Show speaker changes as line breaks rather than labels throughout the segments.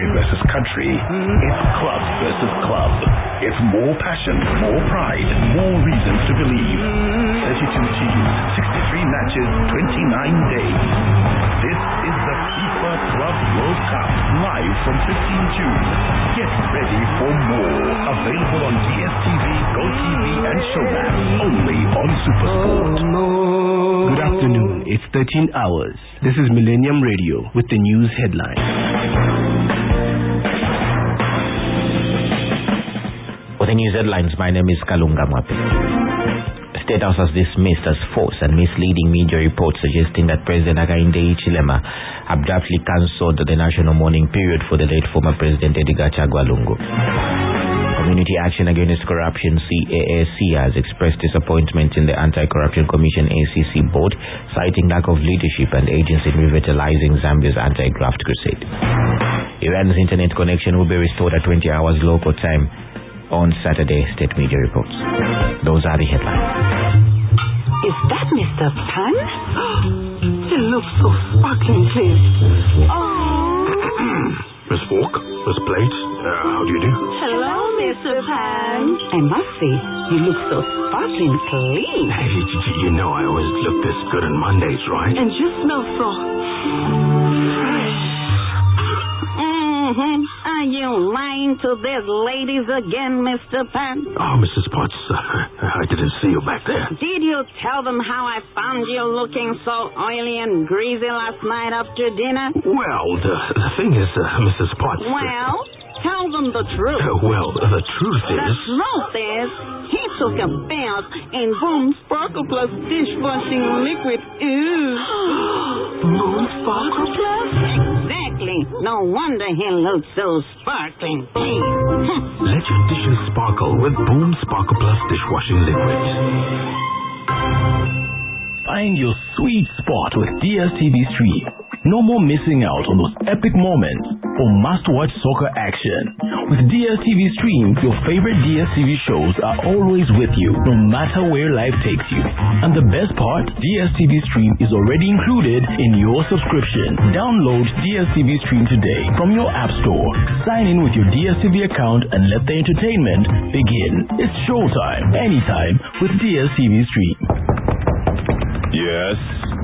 country versus country. It's club versus club. It's more passion, more pride, more reasons to believe. 32 teams, 63 matches, 29 days. This is the FIFA Club World Cup, live from 15 June. Get ready for more. Available on DSTV, GoTV, and Showmax. Only on SuperSport.
Good afternoon. It's 13 hours. This is Millennium Radio with the news headline.
For the news headlines, my name is Kalunga Mwape. State House has dismissed as false and misleading media reports suggesting that President Hakainde Hichilema abruptly cancelled the national mourning period for the late former President Edgar Chagwa Lungu. Community Action Against Corruption CAAC has expressed disappointment in the Anti-Corruption Commission ACC board, citing lack of leadership and agency in revitalizing Zambia's anti-graft crusade. Iran's internet connection will be restored at 20 hours local time on Saturday, state media reports. Those are the headlines.
Is that Mr. Pan? He looks so sparkling clean.
Miss Fork, Miss Plate, how do you do?
Hello, Mr. Pan. I must say, you look so sparkling clean.
You know I always look this good on Mondays, right?
And you smell so fresh. Are you lying to these ladies again, Mr. Pan?
Oh, Mrs. Potts, I didn't see you back there.
Did you tell them how I found you looking so oily and greasy last night after dinner?
Well, the thing is, Mrs. Potts...
Well, tell them the truth.
Well, the truth is...
The truth is, he took a bath in Boom Sparkle Plus dishwashing liquid. Ew.
Boom Sparkle Plus?
Exactly. No wonder he looks so sparkling clean.
Let your dishes sparkle with Boom Sparkle Plus dishwashing liquid.
Find your sweet spot with DSTV Stream. No more missing out on those epic moments or must-watch soccer action. With DSTV Stream, your favorite DSTV shows are always with you, no matter where life takes you. And the best part, DSTV Stream is already included in your subscription. Download DSTV Stream today from your app store. Sign in with your DSTV account and let the entertainment begin. It's showtime, anytime, with DSTV Stream.
Yes.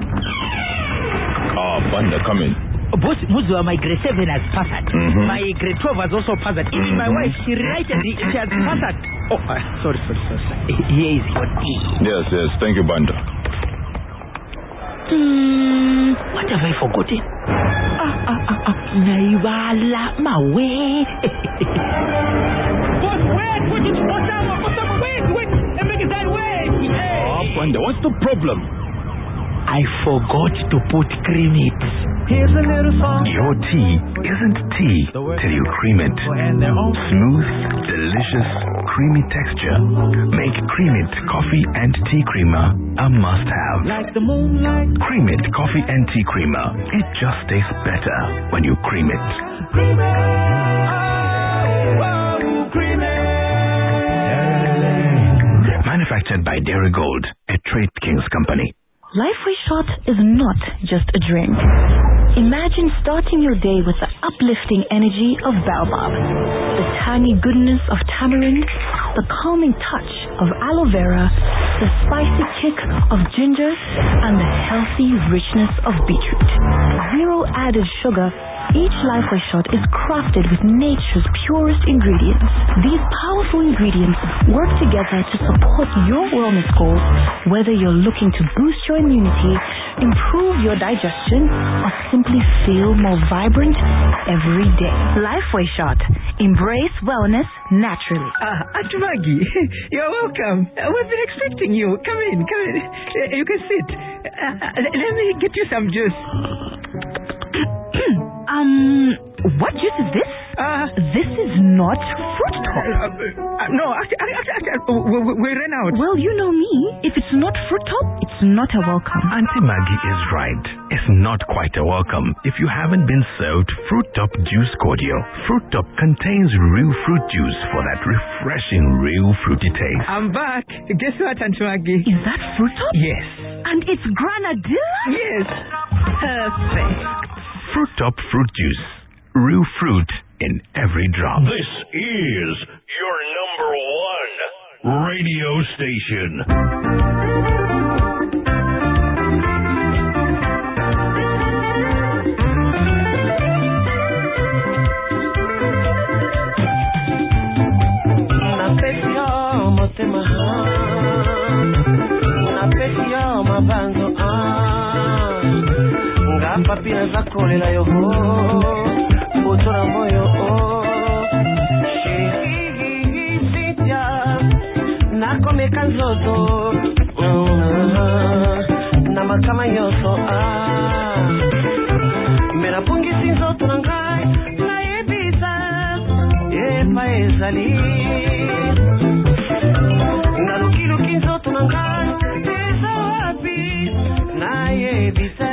Banda, come in.
Boss, my grade 7 has passed. My grade 12 has also passed. Even my wife, she has passed. Oh, sorry. Here is your tea.
Yes, thank you, Banda.
What have I forgotten? Naiwala, my way. Boss, wait, wait. Make it that way.
Banda, what's the problem?
I forgot to put cream it. Here's a little song.
Your tea isn't tea till you cream it. Smooth, delicious, creamy texture. Make Cream It Coffee and Tea Creamer a must-have.
Like the moonlight.
Cream It Coffee and Tea Creamer. It just tastes better when you cream it.
Cream it. Oh, cream it.
Manufactured by Dairy Gold, a Trade Kings company.
Lifeway Shot is not just a drink. Imagine starting your day with the uplifting energy of baobab, the tangy goodness of tamarind, the calming touch of aloe vera, the spicy kick of ginger, and the healthy richness of beetroot. Zero added sugar, each Lifeway Shot is crafted with nature's purest ingredients. These powerful ingredients work together to support your wellness goals, whether you're looking to boost your immunity, improve your digestion, or simply feel more vibrant every day. Lifeway Shot. Embrace wellness naturally.
Aunt Maggie, you're welcome. We've been expecting you. Come in. You can sit. Let me get you some juice.
What juice is this? This is not Fruit Top.
No, actually, we ran out.
Well, you know me. If it's not Fruit Top, it's not a welcome.
Auntie Maggie is right. It's not quite a welcome if you haven't been served Fruit Top Juice Cordial. Fruit Top contains real fruit juice for that refreshing, real fruity taste.
I'm back. Guess what, Auntie Maggie?
Is that Fruit Top?
Yes.
And it's Granadilla?
Yes. Perfect.
Fruit Top fruit juice. Real fruit,
in every drop.
This is your number 1 radio station.
Papira za kolela yo Butora moyo Shehi sitya Nakome kanzoto Na makama yoso Mera pungi sinzoto nangai Na yebita Epa ezali Na luki nzoto nangai Eza wapi Na yebita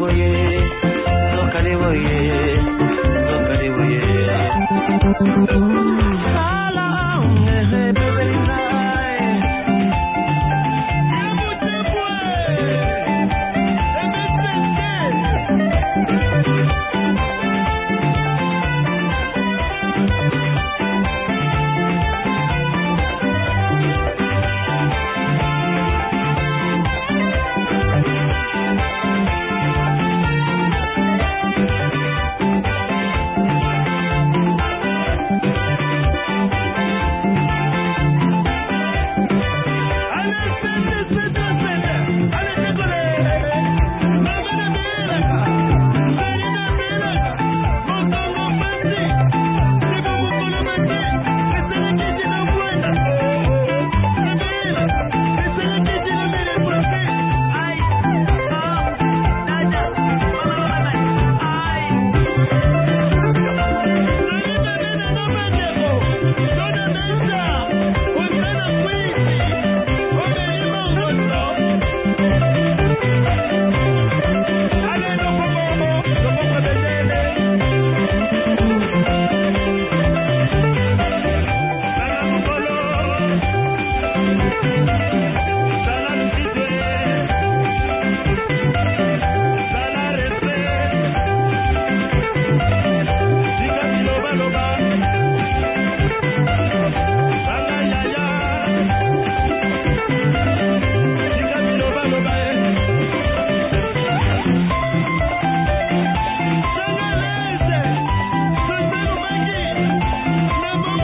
Zoka